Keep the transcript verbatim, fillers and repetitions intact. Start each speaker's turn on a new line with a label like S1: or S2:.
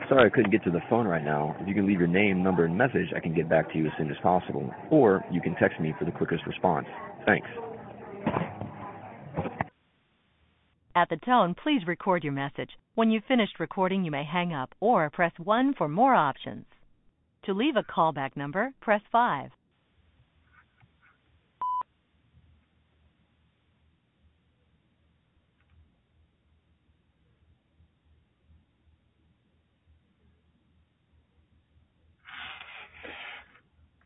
S1: Sorry I couldn't get to the phone right now. If you can leave your name, number, and message, I can get back to you as soon as possible. Or you can text me for the quickest response. Thanks.
S2: At the tone, please record your message. When you've finished recording, you may hang up or press one for more options. To leave a callback number, press five.